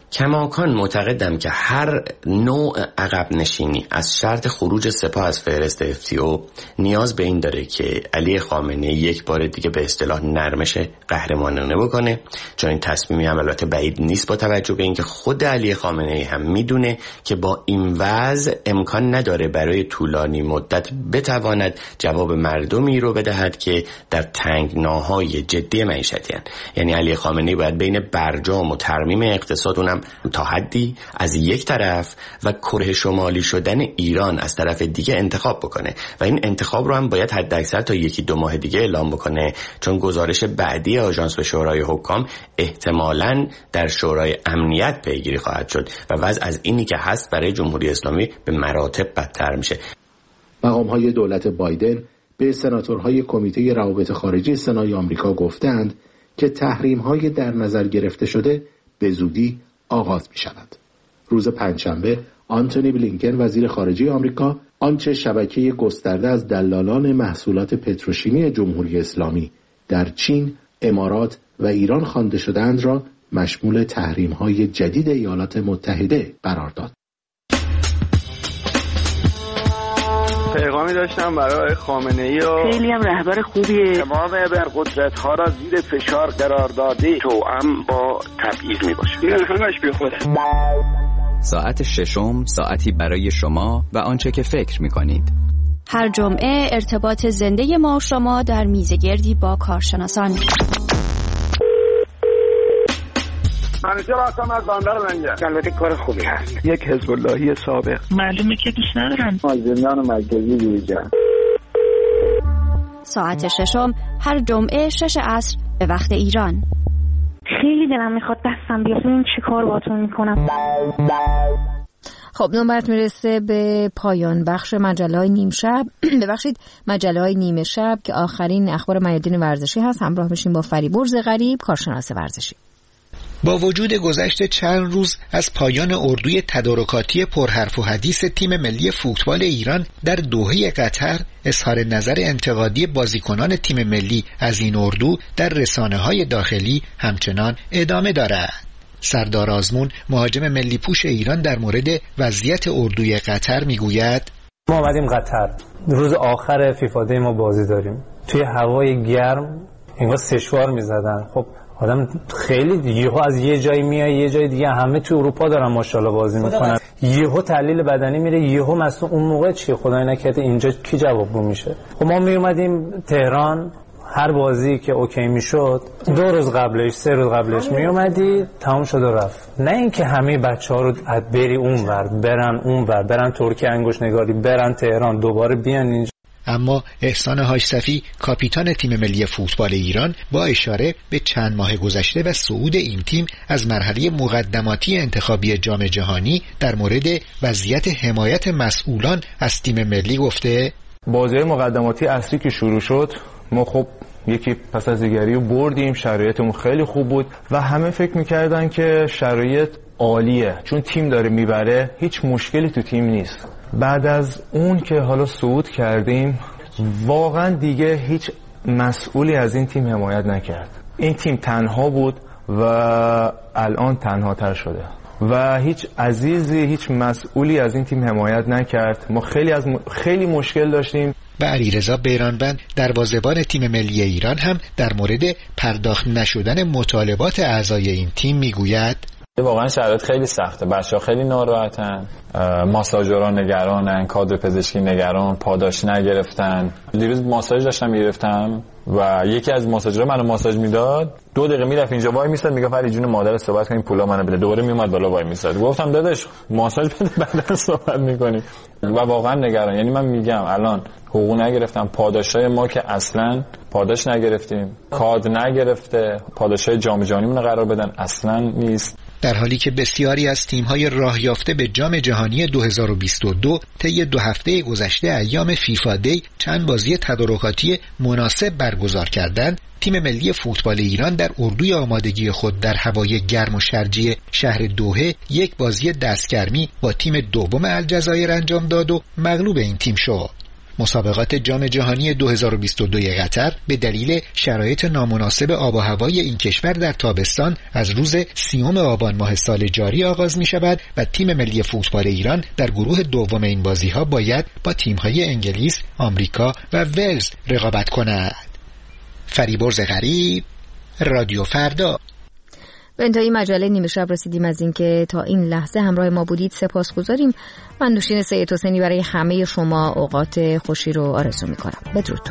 کماکان معتقدم که هر نوع عقب نشینی از شرط خروج سپاه از فهرست FTO نیاز به این داره که علی خامنه‌ای یک بار دیگه به اصطلاح نرمش قهرمانانه بکنه، چون این تصمیمی هم البته بعید نیست با توجه به اینکه خود علی خامنه‌ای هم میدونه که با این وضع امکان نداره برای طولانی مدت بتواند جواب مردمی رو بدهد که در تنگناهای جدی معیشتی هستند. یعنی علی خامنه‌ای باید بین برجام و ترمیم اقتصاد، اونم تا حدی از یک طرف، و کره شمالی شدن ایران از طرف دیگه انتخاب بکنه و این انتخاب رو هم باید حداکثر تا 1-2 ماه دیگه اعلام بکنه، چون گزارش بعدی آژانس به شورای حکام احتمالاً در شورای امنیت پیگیری خواهد شد و وضع از اینی که هست برای جمهوری اسلامی به مراتب بدتر میشه. مقام‌های دولت بایدن به سناتورهای کمیته روابط خارجی سنای آمریکا گفتند که تحریم‌های در نظر گرفته شده به زودی آغاز می‌شود. روز پنجشنبه آنتونی بلینکن وزیر خارجه آمریکا آنچه شبکه گسترده از دلالان محصولات پتروشیمی جمهوری اسلامی در چین، امارات و ایران خوانده شده‌اند را مشمول تحریم‌های جدید ایالات متحده قرار داد. پیغامی داشتم برای خامنه‌ای و خیلی هم رهبر خوبیه. تمام ابرقدرت‌ها را زیر فشار قرار داده، توأم با تبعیض میباشه. این همش بیخوده. ساعت ششم، ساعتی برای شما و آنچه که فکر می‌کنید. هر جمعه ارتباط زنده ما و شما در میزگردی با کارشناسان. منیژه راستم از بندر لنگر. البته کار خوبی هست. یک حزب اللهی سابق. معلومه که دوست ندارن. زندان مرکزی جوجا. ساعت ششم هر جمعه 6 عصر به وقت ایران. خیلی دلم میخواد دستم بیاد این چی کار باتون میکنم. خب نوبت میرسه به پایان بخش مجله نیم شب. ببخشید مجله نیمه شب که آخرین اخبار میادین ورزشی هست. همراه میشیم با فریبرز غریب، کارشناس ورزشی. با وجود گذشت چند روز از پایان اردوی تدارکاتی پرحرف و حدیث تیم ملی فوتبال ایران در دوحه قطر، اظهار نظر انتقادی بازیکنان تیم ملی از این اردو در رسانه‌های داخلی همچنان ادامه دارد. سردار آزمون مهاجم ملی پوش ایران در مورد وضعیت اردوی قطر میگوید: ما آمدیم قطر، روز آخر فیفا دی ما بازی داریم، توی هوای گرم انگار سشوار میزدن. خب آدم خیلی یهو از یه جایی میای یه جای دیگه، همه تو اروپا دارن ماشاءالله بازی میکنن، یهو تحلیل بدنی میره، یهو مثلا اون موقع چی خدای نکرده اینجا کی جوابگو میشه؟ خب ما میومدیم تهران، هر بازی که اوکی میشد 2 روز قبلش 3 روز قبلش میومدی تمام شد و رفت. نه اینکه همه بچه‌ها رو بری اونور برن اونور، برن ترکیه انگوش نگاری، برن تهران دوباره بیان اینجا. اما احسان حاجصفی کاپیتان تیم ملی فوتبال ایران با اشاره به چند ماه گذشته و صعود این تیم از مرحله مقدماتی انتخابی جام جهانی در مورد وضعیت حمایت مسئولان از تیم ملی گفته: بازی مقدماتی اصلی که شروع شد ما خب یکی پس از دیگری رو بردیم، شرایطمون خیلی خوب بود و همه فکر میکردن که شرایط عالیه چون تیم داره میبره، هیچ مشکلی تو تیم نیست. بعد از اون که حالا صعود کردیم واقعا دیگه هیچ مسئولی از این تیم حمایت نکرد. این تیم تنها بود و الان تنها تر شده و هیچ عزیزی، هیچ مسئولی از این تیم حمایت نکرد. ما خیلی مشکل داشتیم. و علیرضا بیرانوند دروازه‌بان تیم ملی ایران هم در مورد پرداخت نشدن مطالبات اعضای این تیم میگوید: واقعا شرایط خیلی سخته، بچه‌ها خیلی ناراحتن، ماساژورها نگرانن، کادر پزشکی نگران، پاداش نگرفتن. دیروز ماساژ داشتم می‌گرفتم و یکی از ماساژورها منو ماساژ میداد، 2 دقیقه میرفت اینجا وای میستاد میگفت فرید جون مادر صحبت کنیم پولا منو بده، دوباره میومد بالا وای میستاد. گفتم داداش ماساژ بده بعدا صحبت میکنیم. و واقعا نگران، یعنی من میگم الان حقوق نگرفتم، پاداشای ما که اصلا پاداش نگرفتیم، کاد نگرفته، پاداشای جام جهانیمون رو قرار بدن اصلا نیست. در حالی که بسیاری از تیم‌های راه یافته به جام جهانی 2022 طی 2 هفته گذشته ایام فیفا دی چند بازی تدارکاتی مناسب برگزار کردند، تیم ملی فوتبال ایران در اردوی آمادگی خود در هوای گرم و شرجی شهر دوحه یک بازی دستگرمی با تیم دوم الجزایر انجام داد و مغلوب این تیم شد. مسابقات جام جهانی 2022 قطر به دلیل شرایط نامناسب آب و هوای این کشور در تابستان از روز 30 آبان ماه سال جاری آغاز می شود و تیم ملی فوتبال ایران در گروه دوم این بازی‌ها باید با تیم‌های انگلیس، آمریکا و ولز رقابت کند. فریبرز غریب، رادیو فردا. به انتهای مجله نیمه شب رسیدیم. از اینکه تا این لحظه همراه ما بودید سپاسگزاریم. من نوشین سید حسینی برای همه شما اوقات خوشی رو آرزو می‌کنم. بدرود.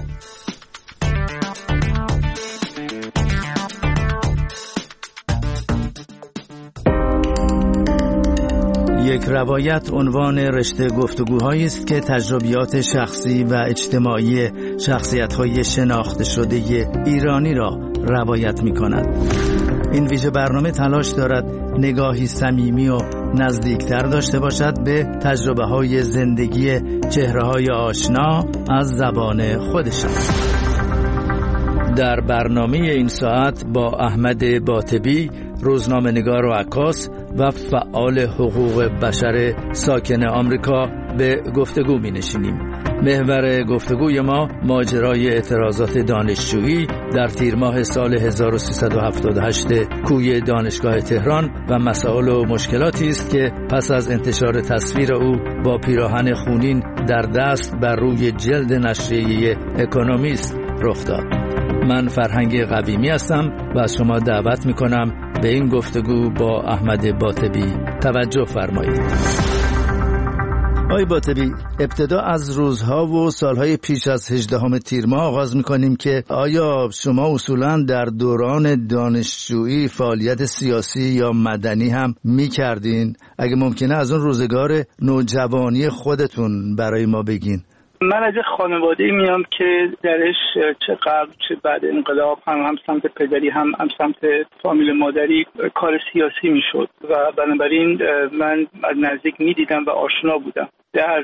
یک روایت عنوان رشته گفتگوهایی است که تجربیات شخصی و اجتماعی شخصیت‌های شناخته شده ایرانی را روایت می‌کند. این ویژه برنامه تلاش دارد نگاهی صمیمی و نزدیکتر داشته باشد به تجربه‌های زندگی چهره‌های آشنا از زبان خودشان. در برنامه این ساعت با احمد باطبی، روزنامه‌نگار و عکاس و فعال حقوق بشر ساکن آمریکا به گفتگو می‌نشینیم. محور گفتگوی ما ماجرای اعتراضات دانشجویی در تیر ماه سال 1378 کوی دانشگاه تهران و مسائل و مشکلاتی است که پس از انتشار تصویر او با پیراهن خونین در دست بر روی جلد نشریه اکونومیست رخ داد. من فرهنگ قویمی هستم و از شما دعوت می‌کنم به این گفتگو با احمد باطبی توجه فرمایید. آقای باطبی، ابتدا از روزها و سالهای پیش از 18 تیر ماه آغاز می‌کنیم که آیا شما اصولاً در دوران دانشجویی فعالیت سیاسی یا مدنی هم می‌کردین؟ اگه ممکنه از اون روزگار نوجوانی خودتون برای ما بگین. من از خانواده‌ای میام که درش چه قبل چه بعد انقلاب هم سمت پدری هم سمت فامیل مادری کار سیاسی میشد و بنابراین من از نزدیک میدیدم و آشنا بودم. در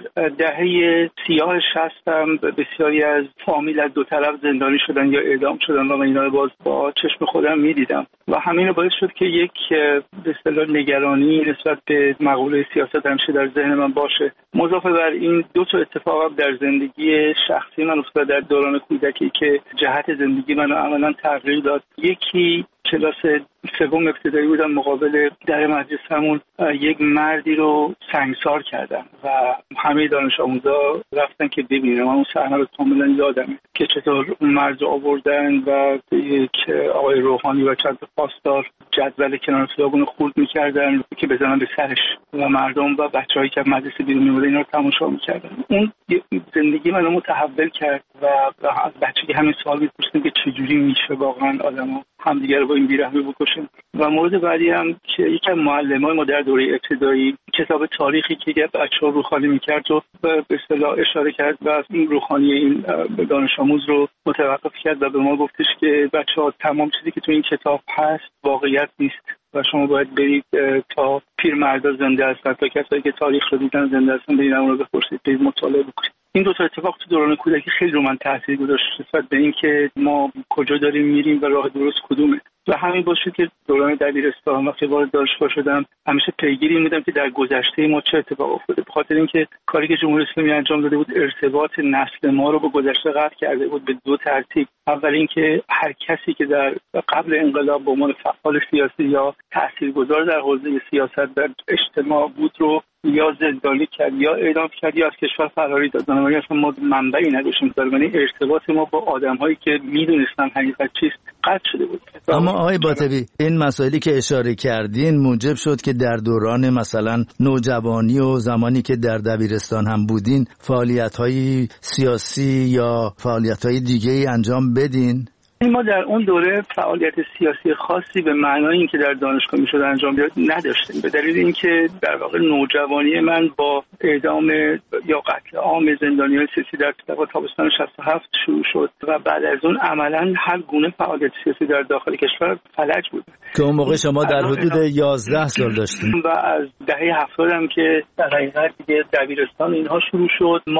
دهه 30-60 هم بسیاری از فامیل از دو طرف زندانی شدن یا اعدام شدن و من اینا رو باز با چشم خودم میدیدم و همین باعث شد که یک به اصطلاح نگرانی نسبت به مقوله سیاست همیشه در ذهن من باشه. مضافه بر این دو تا اتفاق در زندگی شخصی من افتاد در دوران کودکی که جهت زندگی منو عملاً تغییر داد. یکی کلاس سوم ابتدایی بودم، مقابل در مدرسه‌مون یک مردی رو سنگسار کردن و همه دانش آموزا رفتن که ببینن. من اون صحنه رو کاملا یادمه که چطور اون مرد رو آوردن و یک آقای روحانی و چند تا پاسدار جدول کنار خیابون خورد می‌کردن که بزنن به سرش و مردم و بچه‌هایی که مدرسه بیرون می‌اومدن اینا رو تماشا می‌کردن. اون زندگی منو متحول کرد و از بچگی همین سوال می‌پرسیدم که چجوری میشه واقعا آدم‌ها همدیگه رو با این بی‌رحمی بکشن. و مورد بعدی هم که یکی از معلمای ما در دوره ابتدایی کتاب تاریخی که بچه‌ها روخانی می‌کرد و به اصطلاح اشاره کرد و این روخانی این دانش آموز رو متوقف کرد و به ما گفتش که بچه‌ها تمام چیزی که تو این کتاب هست واقعیت نیست و شما باید برید تا پیرمردا زنده هستن، تا کسایی که تاریخ رو دیدن زنده هستن برید اون رو بپرسید، برید مطالعه بکنید. این دو تا اتفاق تو دوران کودکی خیلی رو من تاثیر گذاشت نسبت به اینکه ما کجا داریم میریم و راه درست کدومه. و همین باشه که دوران دبیرستان وقتی وارد دانشگاه شدم همیشه پیگیری می‌دم که در گذشته ما چه اتفاق افتاده، به خاطر اینکه کاری که جمهوری اسلامی انجام داده بود ارتباط نسل ما رو با گذشته قطع کرده بود به دو ترتیب. اول اینکه هر کسی که در قبل انقلاب به عنوان فعال سیاسی یا تاثیرگذار در حوزه سیاست در اجتماع بود رو یا زندانی کرد یا اعدام کرد یا از کشور فراری داد. بنابراین اصلا ما منبعی نداشتیم، یعنی ارتباط ما با آدم‌هایی که می‌دونستن حقیقت چیست قطع شده بود. اما آقای باطبی، این مسائلی که اشاره کردین موجب شد که در دوران مثلا نوجوانی و زمانی که در دبیرستان هم بودین فعالیت‌های سیاسی یا فعالیت‌های دیگه‌ای انجام بدین؟ ما در اون دوره فعالیت سیاسی خاصی به معنای اینکه در دانشگاه میشد انجام بیاد نداشتیم، به دلیل اینکه در واقع نوجوانی من با اعدام یا قتل عام زندانیان سیاسی در تابستان 67 شروع شد و بعد از اون عملاً هر گونه فعالیت سیاسی در داخل کشور فلج بود که اون موقع شما در حدود 11 سال داشتین و از دهه 70 هم که در حقیقت دیگه دبیرستان اینها شروع شد. ما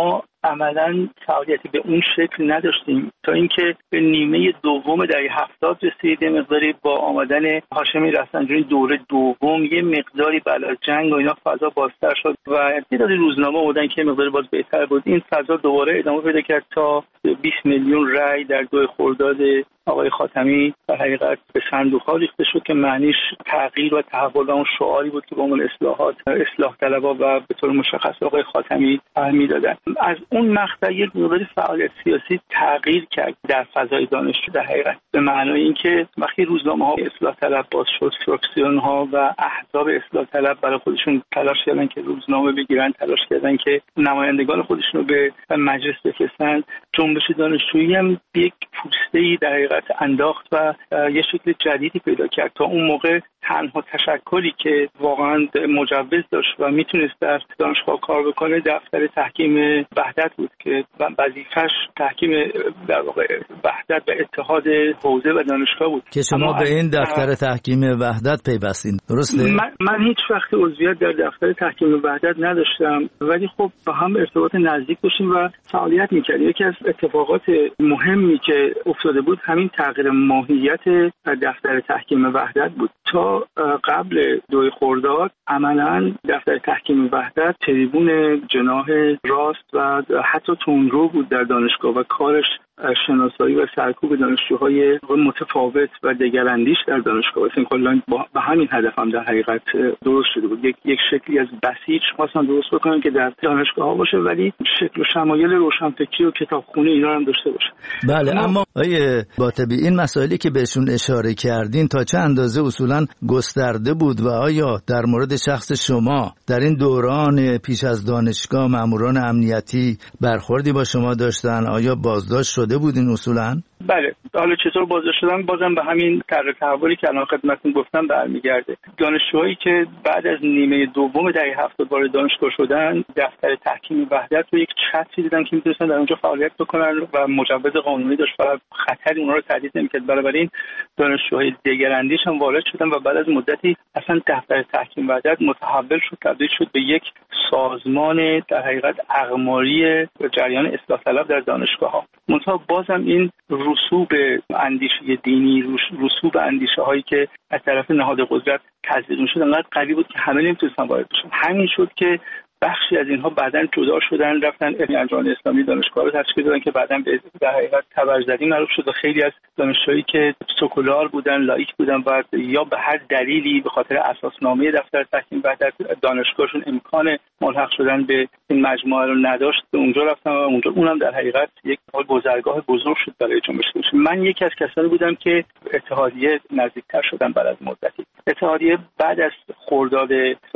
عملا فعالیتی به اون شکل نداشتیم تا اینکه به نیمه دوم دهه 70 رسید. یه مقداری با آمدن هاشمی رفسنجانی دوره دوم یه مقداری بلا جنگ و اینا فضا بازتر شد و تعداد روزنامه بودن که مقداری باز بهتر بود. این فضا دوباره ادامه پیدا کرد تا 20 میلیون رای در 2 خرداد آقای خاتمی در حقیقت به صندوق‌ها ریخته شد که معنیش تغییر و تحول و اون شعاری بود که به عنوان اصلاحات اصلاح طلبها و به طور مشخص آقای خاتمی میدادن. از اون مقطع یک مقدار فعالیت سیاسی تغییر کرد در فضای دانشجو در حقیقت به معنای اینکه وقتی روزنامه‌ها اصلاح طلب باز شد، فراکسیون‌ها و احزاب اصلاح طلب برای خودشون تلاش کردن که روزنامه بگیرن، تلاش کردن که نمایندگان خودشون رو به مجلس بفرستن. جنبش دانشجویی هم یک پوسته‌ای در حقیقت انداخت و یه شکل جدیدی پیدا کرد. تا اون موقع تنها تشکلی که واقعا مجوز داشت و میتونست در دانشگاه کار بکنه دفتر تحکیم وحدت بود که وظیفش تحکیم در واقع وحدت و اتحاد حوزه و دانشگاه بود که شما به این دفتر تحکیم وحدت پیوستین، درسته؟ من هیچ وقت عضویت در دفتر تحکیم وحدت نداشتم، ولی خب با هم ارتباط نزدیک داشتیم و فعالیت میکردیم. یکی از اتفاقات مهمی که افتاده بود همین تغییر ماهیت دفتر تحکیم وحدت بود. تا قبل 2 خرداد عملاً دفتر تحکیم وحدت تریبون جناح راست و حتی تندرو بود در دانشگاه و کارش شناسایی و سرکوب دانشجوهای متفاوت و دگراندیش در دانشگاه. اصلا کلا با همین هدف هم در حقیقت درست شده بود. یک شکلی از بسیج خواستن درست بکنن که در دانشگاه ها باشه ولی شکل و شمایل روشنفکری و کتابخونه اینا هم داشته باشه. بله، اما آقای باطبی این مسائلی که بهشون اشاره کردین تا چه اندازه اصولا گسترده بود و آیا در مورد شخص شما در این دوران پیش از دانشگاه ماموران امنیتی برخوردی با شما داشتن؟ آیا بازداشت شده بودین اصولا؟ بله، حالا چطور بازداشت شدن بازم به همین طرح تحولی که الان خدمتتون گفتم برمیگرده. دانشجوهایی که بعد از نیمه دوم دهه 70 وارد دانشگاه شدن دفتر تحکیم وحدت رو یک چتری دیدن که میتونستن در اونجا فعالیت بکنن و مجوز قانونی داشت و خطری اونها رو تهدید نمی‌کرد. بنابراین دانشجوهای دگراندیش هم وارد شدن و بعد از مدتی اصلا دفتر تحکیم وحدت متحول شد، تبدیل شد به یک سازمان در حقیقت اقماری جریان اصلاح طلب در دانشگاه‌ها. منتها بازم این رسوب اندیشه دینی، رسوب اندیشه هایی که از طرف نهاد قدرت تزریق می‌شد انقدر قوی بود که همه نمی‌تونستن وارد بشن. همین شد که بخشی از اینها بعداً جدا شدن، رفتن انجمن اسلامی دانشگاه رو تشکیل دادن که بعداً به در حقیقت تبرزدی معروف شد و خیلی از دانشجویی که سکولار بودن، لایک بودن و یا به هر دلیلی به خاطر اساسنامه دفتر تحکیم وحدت دانشگاهشون امکان ملحق شدن به این مجموعه رو نداشت، به اونجا رفتن و اونجا اونم در حقیقت یک گذرگاه بزرگ شد برای جنبش. من یکی از کسانی بودم که اتحادیه نزدیکتر شدم بعد از مدتی. اتحادیه بعد از خرداد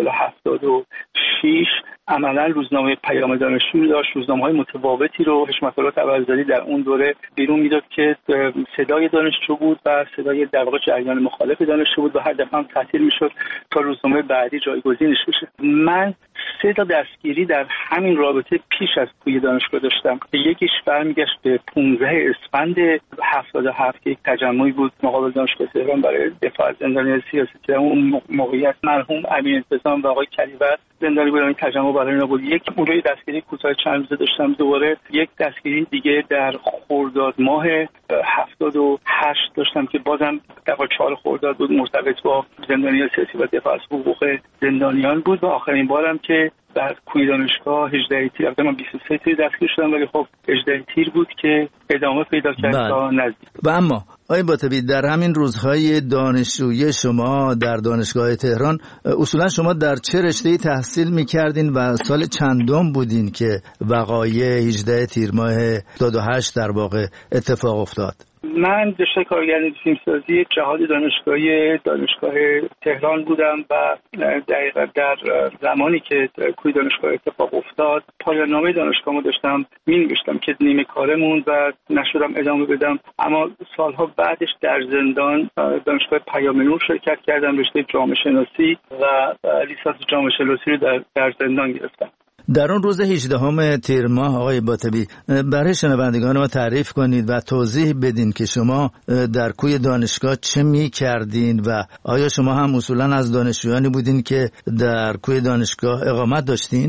76 عملا روزنامه پیام دانشجو داشت، روزنامه‌های متفاوتی رو حشمت الله تبرزدی در اون دوره بیرون میداد که صدای دانشجو بود و صدای در واقع جریان مخالف دانشجو بود و هر دفعه هم تعطیل میشد تا روزنامه بعدی جایگزینش بشه. من 3 تا دستگیری در همین رابطه پیش از توی دانشگاه داشتم. یکیش برمیگشت به 15 اسفند 77 که یک تجمعی بود مقابل دانشگاه تهران برای دفاع از زندانیان سیاسی. در اون موقعیت مرحوم امین انتظام و آقای کریور زندانی بودن. این تجمع برای اینا بود. یک اونجای دستگیری کوتاه چند روزه داشتم. دوباره یک دستگیری دیگه در خرداد ماه 78 داشتم که بازم در 4 خرداد بود، مرتبط با زندانیان سیاسی و دفاع از حقوق زندانیان بود. و آخرین بارم که در کوی دانشگاه 18 تیر، البته من 23 تیر دستگیر شدم ولی خب 18 تیر بود که ادامه پیدا کرد تا نزدیک. و اما آقای باطبی در همین روزهای دانشجویی شما در دانشگاه تهران اصولا شما در چه رشته‌ای تحصیل می‌کردین و سال چندم بودین که وقایع 18 تیر ماه 78 در واقع اتفاق افتاد؟ من رشته کارگردانی فیلمسازی جهاد دانشگاه تهران بودم و دقیقاً در زمانی که کوی دانشگاه اتفاق افتاد پایان نامه دانشگاهمو داشتم می‌نوشتم که نیمه کارمون و نشدم ادامه بدم. اما سالها بعدش در زندان دانشگاه پیام نور شرکت کردم، رشته جامعه شناسی و لیسانس جامعه شناسی رو در زندان گرفتم. در اون روز 18 تیر ماه آقای باطبی برای شنوندگان ما تعریف کنید و توضیح بدین که شما در کوی دانشگاه چه می کردین و آیا شما هم اصولا از دانشجویانی بودین که در کوی دانشگاه اقامت داشتین؟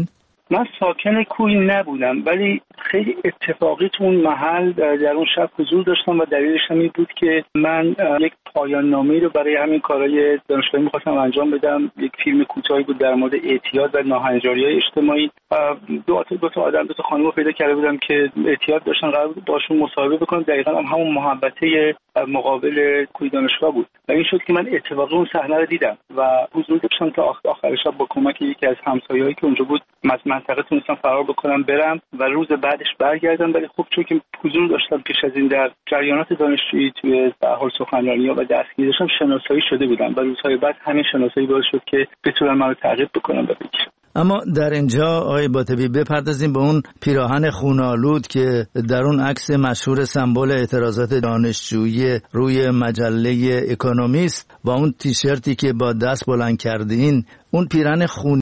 من ساکن کوی نبودم، ولی خیلی اتفاقی تو اون محل در اون شب حضور داشتم و دلیلش هم این بود که من یک پایان نامه‌ای رو برای همین کارهای دانشگاهی می‌خواستم انجام بدم. یک فیلم کوتاهی بود در مورد اعتیاد و ناهنجاری‌های اجتماعی. دو تا آدم، دو تا خانم رو پیدا کرده بودم که اعتیاد داشتن، قرار بود باشون مصاحبه بکنم. دقیقاً همون محبته مقابل کوی دانشگاه بود و این شد که من اتفاقی اون صحنه رو دیدم و حضور داشتم تا آخر شب. با کمک یکی از همسایه‌هایی که اونجا بود از منطقه تونستم فرار بکنم برم و روز بعدش برگردم. ولی خب چون که حضور داشتم پیش از این در جریانات دانشجویی توی به حال سخنرانی‌ها و دستگیر داشتم، شناسایی شده بودم و روزهای بعد همین شناسایی باعث شد که بتونم منو تعقیب بکنم و بگیرم. اما در اینجا آقای باطبی بپردازیم به اون پیراهن خون‌آلود که در اون عکس مشهور سمبل اعتراضات دانشجویی روی مجله اکونومیست و اون تیشرتی که با دست بلند کردین، اون پیراهن خونی